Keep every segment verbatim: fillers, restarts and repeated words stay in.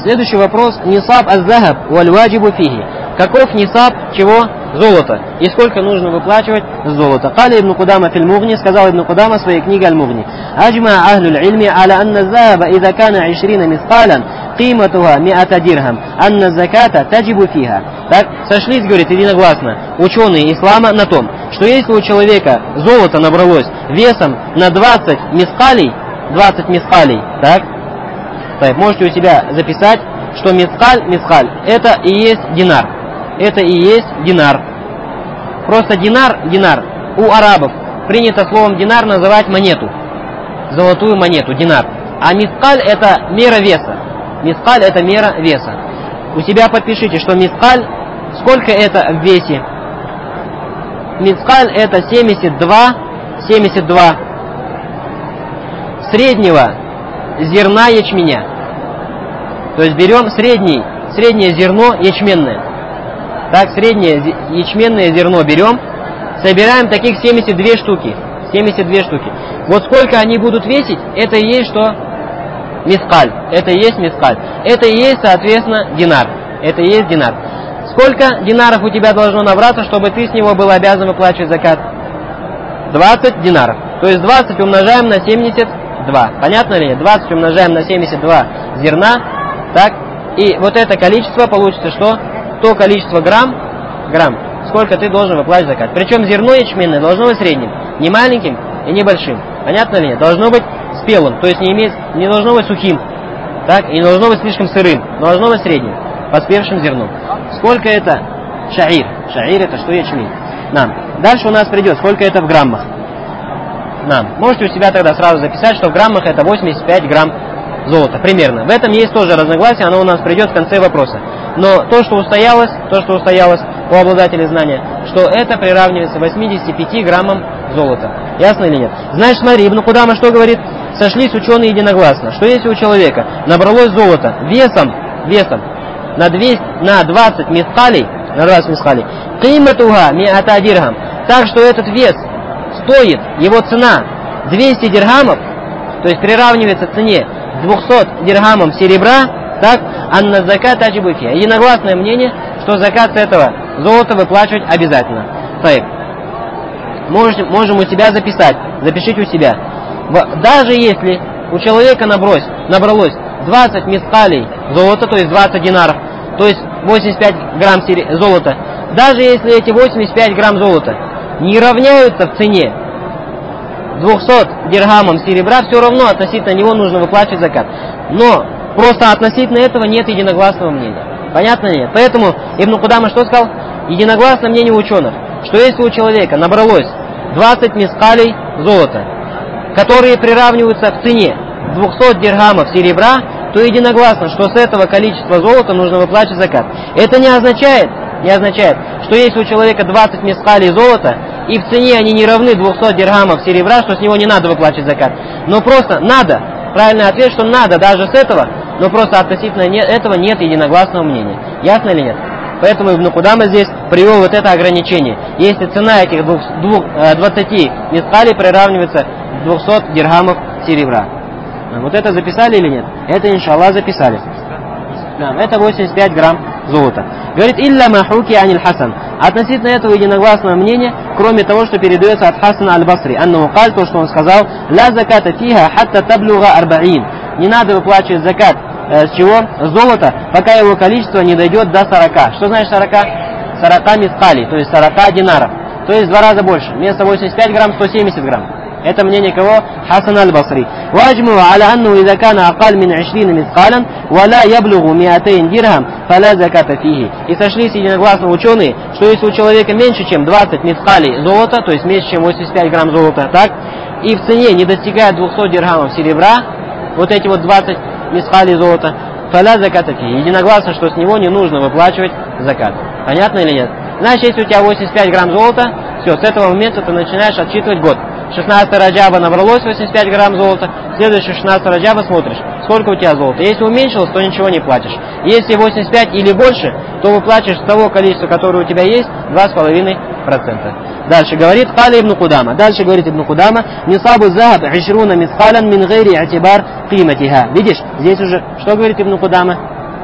Следующий вопрос. Нисаб аз-захаб валь-ваджибу фихи. Каков нисаб чего? Золото. И сколько нужно выплачивать золото? Кали ибн Кудама фил Мугни, сказал ибн Кудама в своей книге Аль-Мугни. Аджма ахлюль ильми аля анна захаба иза кана ишрина мискалан қиматуха миата дирхам, анна заката таджибу фиха. Так, сошлись, говорит, единогласно ученые ислама на том, что если у человека золото набралось весом на двадцать мискалей, двадцать мискалей, так, так, можете у себя записать, что мискаль, мискаль, это и есть динар. Это и есть динар. Просто динар, динар. У арабов принято словом динар называть монету. Золотую монету, динар. А мискаль это мера веса. Мискаль это мера веса. У себя подпишите, что мискаль, сколько это в весе? Мискаль это семьдесят два, семьдесят два среднего зерна ячменя. То есть берем средний, среднее зерно ячменное. Так, среднее ячменное зерно берем, собираем таких семьдесят две штуки. семьдесят две штуки. Вот сколько они будут весить, это и есть что? Мискаль. Это и есть мискаль. Это и есть, соответственно, динар. Это и есть динар. Сколько динаров у тебя должно набраться, чтобы ты с него был обязан выплачивать закат? двадцать динаров. То есть двадцать умножаем на семьдесят два. Понятно ли? двадцать умножаем на семьдесят два зерна. Так. И вот это количество получится что? То количество грамм, грамм, сколько ты должен выплачивать закат. Причем зерно ячменное должно быть средним, не маленьким и не большим. Понятно ли? Должно быть спелым, то есть не, иметь, не должно быть сухим, так, и не должно быть слишком сырым, должно быть средним, поспевшим зерном. Сколько это шаир? Шаир это что? Ячмень. Нам. Дальше у нас придет, сколько это в граммах. Нам. Можете у себя тогда сразу записать, что в граммах это восемьдесят пять грамм золота, примерно. В этом есть тоже разногласие, оно у нас придет в конце вопроса. Но то, что устоялось, то, что устоялось у обладателей знания, что это приравнивается восьмидесяти пяти граммам золота. Ясно или нет? Значит, смотри, Ибн Кудама что говорит? Сошлись ученые единогласно, что если у человека набралось золото весом, весом на, двести, на двадцать мискалей, на двадцать мискалей, қиматуха миата дирхам, так что этот вес стоит, его цена двести дирхамов, то есть приравнивается цене двухсот дирхамам серебра, так, анна закат таджибу фиха. Единогласное мнение, что закат с этого золота выплачивать обязательно. Так. Можем, можем у себя записать, запишите у себя. Даже если у человека набрось, набралось двадцать мискалей золота, то есть двадцать динаров, то есть восемьдесят пять грамм золота, даже если эти восемьдесят пять грамм золота не равняются в цене двухсот дирхамам серебра, все равно относительно него нужно выплачивать закат. Но просто относительно этого нет единогласного мнения. Понятно ли нет? Поэтому Ибн Кудама что сказал? Единогласное мнение ученых, что если у человека набралось двадцать мискалей золота, которые приравниваются в цене двухсот дирхамов серебра, то единогласно, что с этого количества золота нужно выплачивать закат. Это не означает, не означает, что если у человека двадцать мискалей золота, и в цене они не равны двухсот дирхамов серебра, что с него не надо выплачивать закат. Но просто надо. Правильный ответ, что надо даже с этого, но просто относительно этого нет единогласного мнения. Ясно или нет? Поэтому Ибн Кудама здесь привел вот это ограничение. Если цена этих двадцати мискалей приравнивается к двухсот дирхамов серебра. Вот это записали или нет? Это, иншаллах, записали. Да, это восемьдесят пять грамм золота. Говорит, илля махуки аниль Хасан. Относительно этого единогласного мнения, кроме того, что передается от Хасана аль-Басри, аннаху каль, то, что он сказал, ла заката фиха хатта таблуга арбаин. Не надо выплачивать закат э, с чего? Золото, пока его количество не дойдет до сорока. Что значит сорока? сорока мискалей, то есть сорока динаров. То есть в два раза больше. Вместо восемьдесят пять грамм, сто семьдесят грамм. Это мнение кого? Хасан аль-Басри. Ваджму аля анну иза кана акаль мин ишрина мискалан, валя яблугу миатейн дирхам, фаля заката фихи. И сошлись единогласно ученые, что если у человека меньше, чем двадцать мискалей золота, то есть меньше, чем восемьдесят пять грамм золота, так, и в цене не достигает двухсот дирхамов серебра, вот эти вот двадцать мискалей золота, фаля заката фихи. Единогласно, что с него не нужно выплачивать закат. Понятно или нет? Значит, если у тебя восемьдесят пять грамм золота, все, с этого момента ты начинаешь отсчитывать год. шестнадцатого раджаба набралось восемьдесят пять грамм золота, следующий шестнадцатого раджаба смотришь, сколько у тебя золота. Если уменьшилось, то ничего не платишь. Если восемьдесят пять или больше, то выплачиваешь с того количества, которое у тебя есть, два с половиной процента. Дальше говорит Кали ибн Кудама. Дальше говорит ибн Кудама, нисабу захаб ишруна мискалан мин гайри атибар киматиха. Видишь, здесь уже, что говорит ибн Кудама?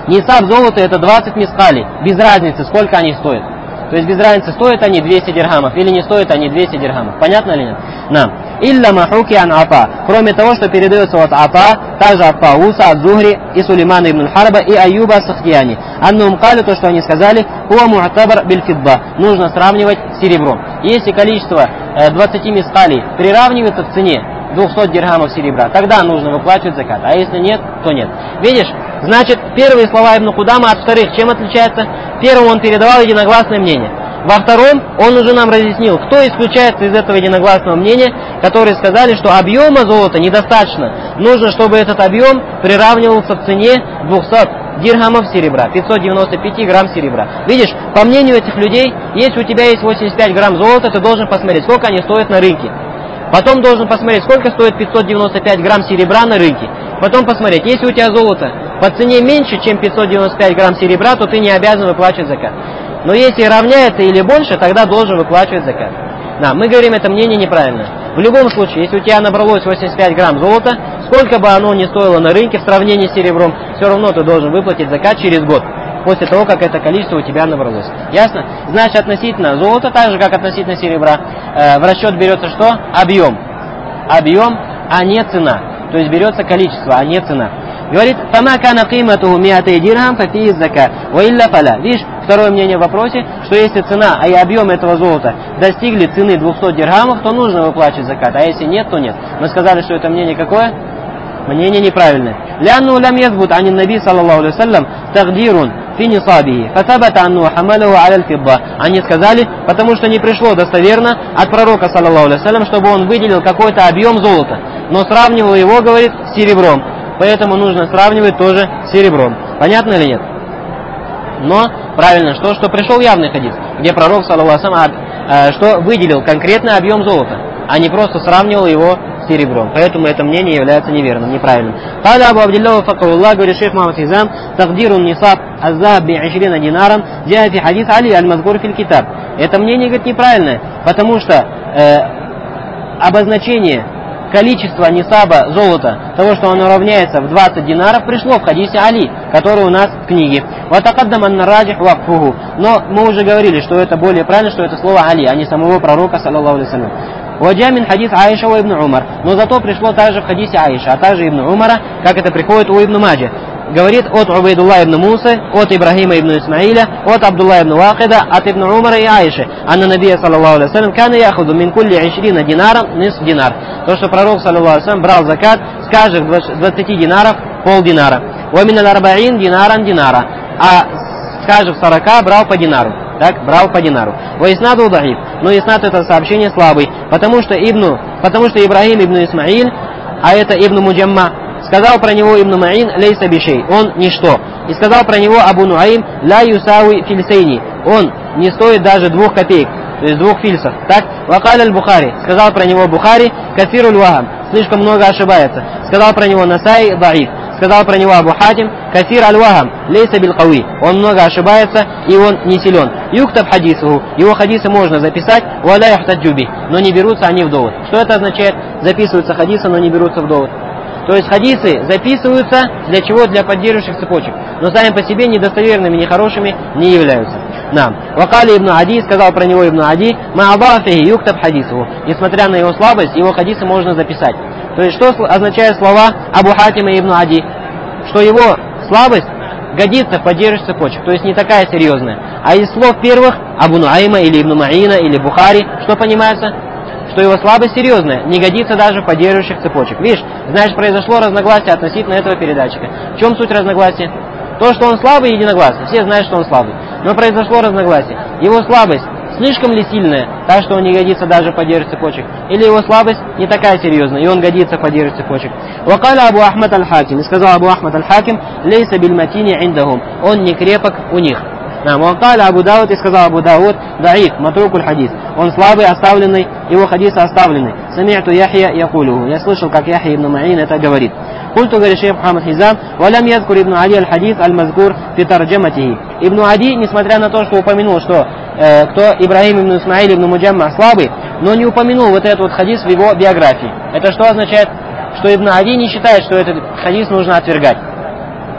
Нисаб золота это двадцать мискалей, без разницы, сколько они стоят. То есть без разницы, стоят они двести дирхамов или не стоят они двести дирхамов. Понятно ли нет? Нам. Илля махуки ан Ата. Кроме того, что передается от Ата, также от Тауса, от Зухри и Сулеймана ибн Харба и Аюба Сахтияни. Аннум кали, то, что они сказали, хуа му'табар биль фидда. Нужно сравнивать с серебром. Если количество двадцати мискалей приравнивается к цене двухсот дирхамов серебра, тогда нужно выплачивать закат. А если нет, то нет. Видишь? Значит, первые слова Ибн Кудама от вторых чем отличаются? Первым он передавал единогласное мнение. Во втором он уже нам разъяснил, кто исключается из этого единогласного мнения, которые сказали, что объема золота недостаточно. Нужно, чтобы этот объем приравнивался к цене двухсот дирхамов серебра, пятьсот девяносто пять грамм серебра. Видишь, по мнению этих людей, если у тебя есть восемьдесят пять грамм золота, ты должен посмотреть, сколько они стоят на рынке. Потом должен посмотреть, сколько стоит пятьсот девяносто пять грамм серебра на рынке. Потом посмотреть, если у тебя золото по цене меньше, чем пятьсот девяносто пять грамм серебра, то ты не обязан выплачивать закат. Но если равняется или больше, тогда должен выплачивать закат. Да, мы говорим, это мнение неправильно. В любом случае, если у тебя набралось восемьдесят пять грамм золота, сколько бы оно ни стоило на рынке в сравнении с серебром, все равно ты должен выплатить закат через год, после того, как это количество у тебя набралось. Ясно? Значит, относительно золота, так же, как относительно серебра, э, в расчет берется что? Объем. Объем, а не цена. То есть берется количество, а не цена. Говорит, «Фама кана киматуху миатай дирхам фафии зака, ва илля фаля». Видишь, второе мнение в вопросе, что если цена, а и объем этого золота достигли цены двухсот дирхамов, то нужно выплачивать закат, а если нет, то нет. Мы сказали, что это мнение какое? Мнение неправильное. «Лянну лям язбут анин наби саллаллаху алейхи вассалям тагдирун фи нисабихи, фасабата анну хамалаху аля фидда». Они сказали, потому что не пришло достоверно от пророка саллаллаху алейхи вассалям, чтобы он выделил какой-то объем золота, но сравнивал его, говорит, с серебром. Поэтому нужно сравнивать тоже с серебром. Понятно или нет? Но правильно, что, что пришел явный хадис, где пророк, саллаллаху алейхи вассалям, что выделил конкретный объем золота, а не просто сравнивал его с серебром. Поэтому это мнение является неверным, неправильным. Каля Абу Абдиллаху факруллах, говорит шейх Мухаммад Хизам, тагдирун нисаб аззахаб би ишрина динарам, джаа фи хадис Али аль-мазкур фил китаб. Это мнение, говорит, неправильное, потому что э, обозначение количество нисаба золота, того, что оно равняется в двадцать динаров, пришло в хадисе Али, который у нас в книге. Но мы уже говорили, что это более правильно, что это слово Али, а не самого пророка, саллаллаху алейхи вассалям. Ваджамин хадис Аиша у Ибн Умар. Но зато пришло также в хадисе Аиша, а также Ибн Умара, как это приходит у Ибн Маджи. Говорит от Убайдулла ибн Мусы, от Ибрахима ибн Исмаиля, от Абдулла ибн Вахида, от Ибн Умара и Аиши. Анна Набия, саллаллаху алейхи вассалям, кана яхуду мин кулли ишрина динарам нис динар. То, что пророк, саллаллаху алейхи вассалям, брал закат с каждых двадцати динаров пол динара. Ва мин аль-арбаин динаран динара. А с каждых сорока брал по динару. Так, брал по динару. Ва иснаду даиф. Но иснад это сообщение слабый, потому что Ибну, потому что Ибрахим ибн Исмаиль, а это Ибн Муджамма, сказал про него Ибн Маин лейса бишей, он ничто. И сказал про него Абу Нуаим ла юсауи фильсейни, он не стоит даже двух копеек, то есть двух фильсов. Так, вакаль аль-Бухари, сказал про него Бухари кафируль вахам, слишком много ошибается. Сказал про него Насай даиф. Сказал про него Абу Хатим кафир аль-вахам лейса билкауи, он много ошибается и он не силен. Юктаб хадисуху, его хадисы можно записать, валя яхтаджуби, но не берутся они в довод. Что это означает? Записываются хадисы, но не берутся в довод. То есть хадисы записываются для чего? Для поддерживающих цепочек. Но сами по себе недостоверными, нехорошими не являются. Нам. Вакали ибн Ади, сказал про него ибн Ади, ма'абафихи юктаб хадисуху. Несмотря на его слабость, его хадисы можно записать. То есть что означают слова Абу Хатима и ибн Ади? Что его слабость годится в поддерживающих цепочек. То есть не такая серьезная. А из слов первых, Абу Нуайма или ибн Маина или Бухари, что понимается? Что его слабость серьезная, не годится даже в поддерживающих цепочек. Видишь, значит, произошло разногласие относительно этого передатчика. В чем суть разногласия? То, что он слабый, единогласно. Все знают, что он слабый. Но произошло разногласие. Его слабость слишком ли сильная, так что он не годится даже в поддерживающих цепочек? Или его слабость не такая серьезная, и он годится в поддерживающих цепочек? Вакаля Абу Ахмад аль-Хаким, и сказал Абу Ахмад аль-Хаким, лейса бильматини индахум, он не крепок у них. Вакаля Абу Дауд, и сказал Абу Дауд, даиф, матрукуль хадис, он слабый, оставленный, его хадисы оставлены. Сами'ту Яхья якулюху, я слышал, как Яхья ибн Маин это говорит. Культу, говорит шейх Мухаммад Хизам, валям язкур ибн Ади аль-хадис аль-мазкур фи тарджаматихи. Ибн Ади, несмотря на то, что упомянул, что э, кто Ибрахим ибн Исмаиль ибн Муджамма слабый, но не упомянул вот этот вот хадис в его биографии. Это что означает? Что Ибн Ади не считает, что этот хадис нужно отвергать.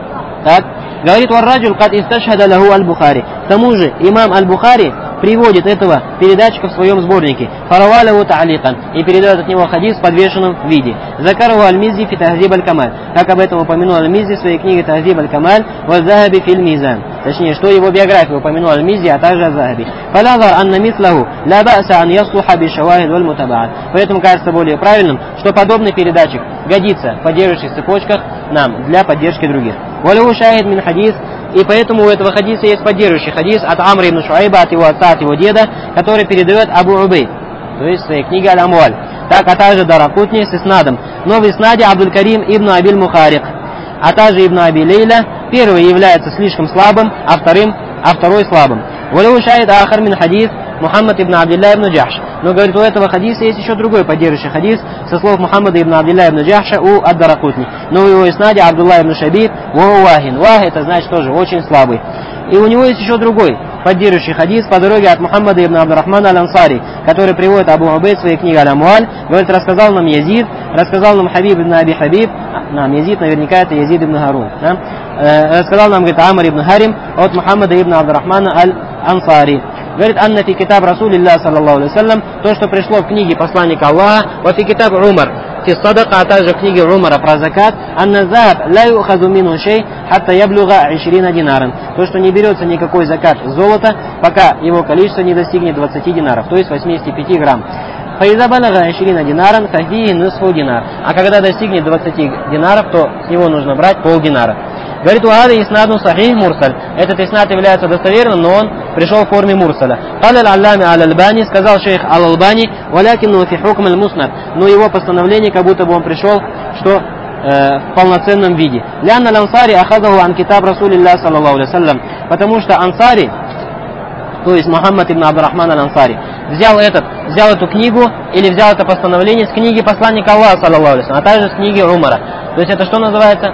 Так, говорит, варраджуль кад исташхада лаху аль-Бухари. К тому же имам аль-Бухари приводит этого передатчика в своем сборнике. Фараваляву та'аликан. И передает от него хадис в подвешенном виде. Закараху аль-Миззи фи Тахзиб аль-Камаль. Как об этом упомянул аль-Миззи в своей книге Тахзиб аль-Камаль. Вазахаби филь мизан. Точнее, что его биографию упомянул аль-Миззи, а также аль-Захаби. Фалазар анна мислаху ла ба'са ан яслуха би шавахид валь мутабаат. Поэтому кажется более правильным, что подобный передатчик годится в поддерживающих цепочках нам для поддержки других. Валяву шахид мин хадис. И поэтому у этого хадиса есть поддерживающий хадис от Амра ибн Шуайба, от его отца, от его деда, который передает Абу Убейд, то есть в своей книге Аль-Амуаль. Так, а также Даракутни с иснадом. Но в иснаде Абдуль Карим ибн Абиль Мухарик, а также ибн Аби Лейля. Первый является слишком слабым, а, вторым, а второй слабым. Валяву шахид ахар мин хадис Мухаммад ибн Абдилля ибн Джахш. Но, говорит, у этого хадиса есть еще другой поддерживающий хадис со слов Мухаммада ибн Абдилля ибн Джахша у ад-Даракутни. Но в его иснаде Абдулла ибн Шабиб вахин. Вах это значит тоже очень слабый. И у него есть еще другой поддерживающий хадис по дороге от Мухаммада ибн Абдурахмана аль-Ансари, который приводит Абу Убейд в своей книге Аль-Амуаль. Говорит, рассказал нам Язид, рассказал нам Хабиб ибн Аби Хабиб, нам Язид, наверняка это Язид ибн Харун. Да? Э, рассказал нам, говорит, Амр ибн Харим от Мухаммада ибн Абдурахмана аль-Ансари. Говорит, анна фи китаб Расулилля саллаллаху алейхи вассалям, то, что пришло в книге посланника Аллаха, ва фи китаб Умар, фи садака, а также в книге Умара про закат, анна захаб ла юхазу мину шей, хатта яблюга ишрина динаран. То, что не берется никакой закат золота, пока его количество не достигнет двадцати динаров, то есть восьмидесяти пяти грамм. Фаиза балага ишрина динаран, фахии нусфу динар. А когда достигнет двадцати динаров, то с него нужно брать полдинара. Говорит, угады иснадну сахих мурсаль. Этот иснад является достоверным, но он пришел в форме мурсаля. Кал аль-аллами аль-Альбани, сказал шейх аль-Албани, валякинну фи хукм аль-муснад. Но его постановление, как будто бы он пришел, что э, в полноценном виде. Лянна аль-Ансари ахадаху ан китаб Расулилля саллаллаху алейхи вассалям. Потому что Ансари, то есть Мухаммад ибн Абдурахман аль-Ансари, взял, этот, взял эту книгу или взял это постановление с книги посланника Аллаха саллаллаху алейхи вассалям, а также с книги Умара. То есть это что называется?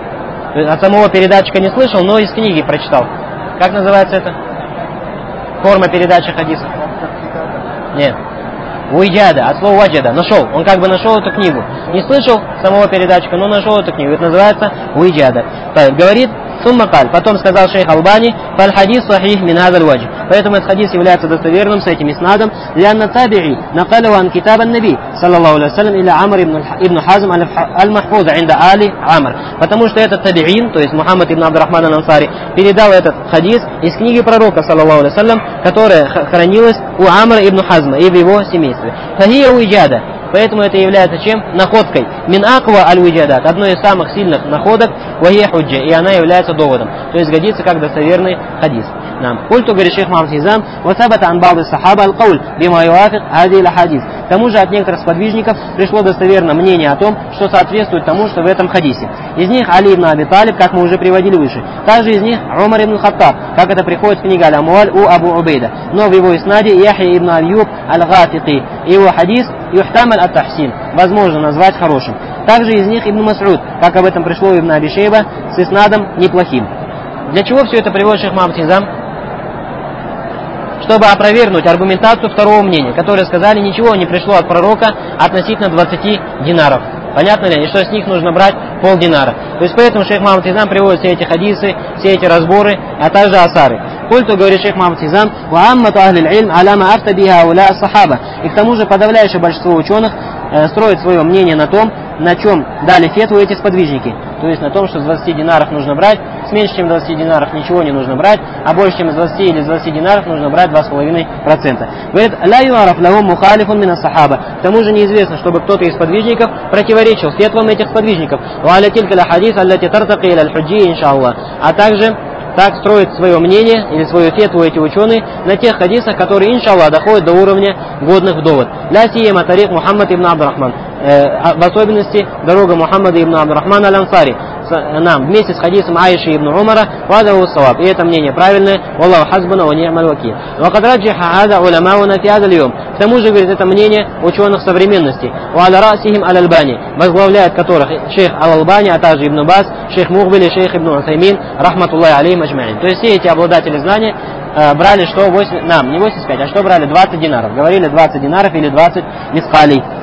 От самого передатчика не слышал, но из книги прочитал. Как называется это? Форма передачи хадисов? Нет. Уиджада, от слова ваджада, нашел. Он как бы нашел эту книгу. Не слышал самого передатчика, но нашел эту книгу. Это называется уиджада. Говорит, суммакаль. Потом сказал шейх Албани, фаль хадис сахих мин хазаль ваджд. Поэтому этот хадис является достоверным с этим иснадом. Лянна таби'и накалу ан китаб ан-наби саллаллаху алейхи вассалям или Амр ибн Хазм аль-Махфуз инда али Амр. Потому что этот таби'ин, то есть Мухаммад ибн Абдурахман аль-Ансари, передал этот хадис из книги пророка саллаллаху алейхи вассалям, которая хранилась у Амра ибн Хазма и в его семействе. Фахия уиджада. Поэтому это является чем? Находкой. Мин аква аль-уиджадат. Одной из самых сильных находок. Вахия худжа. И она является доводом. То есть годится как достоверный хадис. Нам. Культу, говорит шейх Мухаммад Хизам, васабата ан ба'д ас-сахаба аль-кауль бима юафик хази аль-хадис. К тому же от некоторых сподвижников пришло достоверное мнение о том, что соответствует тому, что в этом хадисе. Из них Али ибн Аби Талиб, как мы уже приводили выше. Также из них Умар ибн Хаттаб, как это приходит в книге Аль-Амуаль у Абу Убейда. Но в его иснаде Яхья ибн Аюб аль-Гафики. Его хадис юхтамаль ат-тахсин. Возможно назвать хорошим. Также из них Ибн Мас'уд, как об этом пришло у Ибн Аби Шейба, с иснадом неплохим. Для чего все это приводит шейх Мухаммад Хизам? Чтобы опровергнуть аргументацию второго мнения, которые сказали, ничего не пришло от пророка относительно двадцати динаров. Понятно ли? И что с них нужно брать полдинара. То есть поэтому шейх Мухаммад Хизам приводит все эти хадисы, все эти разборы, а также асары. Культу, говорит шейх Мухаммад Хизам, ва аммату ахлил илм аляма афта биха ауля ас-сахаба. И к тому же подавляющее большинство ученых э, строит свое мнение на том, на чем дали фетву эти сподвижники. То есть на том, что с двадцати динаров нужно брать, с меньше чем двадцати динаров ничего не нужно брать, а больше чем из двадцати или с двадцати динаров нужно брать два с половиной процента. Говорит, ля юараф лахум мухалифун мин ас-сахаба. К тому же неизвестно, чтобы кто-то из сподвижников противоречил фетвам этих сподвижников. Ва аля тилька ля хадис аллати тартaqi иля аль-худжи иншааллах. А также так строят свое мнение или свою фетву эти ученые на тех хадисах, которые, иншаллах, доходят до уровня годных в довод. Ля сиема тарих Мухаммад ибн Абдурахман. Э, в особенности дорога Мухаммада ибн Абдурахмана аль-Ансари. Нам вместе с хадисом Аиши ибн Умара вадаху саваб. И это мнение правильное. Валлаху хазбана ва ни'маль вакиль. Ва кад раджиха хаза уламауна фи хаза аль-йом. К тому же, говорит, это мнение ученых современности. Ва аля расихим аль-Альбани, возглавляет которых шейх Аль-Албани, а также Ибн Бас, шейх Мухбиль и шейх Ибн Усаймин, рахматуллахи алейхим аджмаин. То есть все эти обладатели знания э, брали что восемь, нам не восемьдесят пять, а что брали двадцать динаров. Говорили двадцать динаров или двадцать мискалей.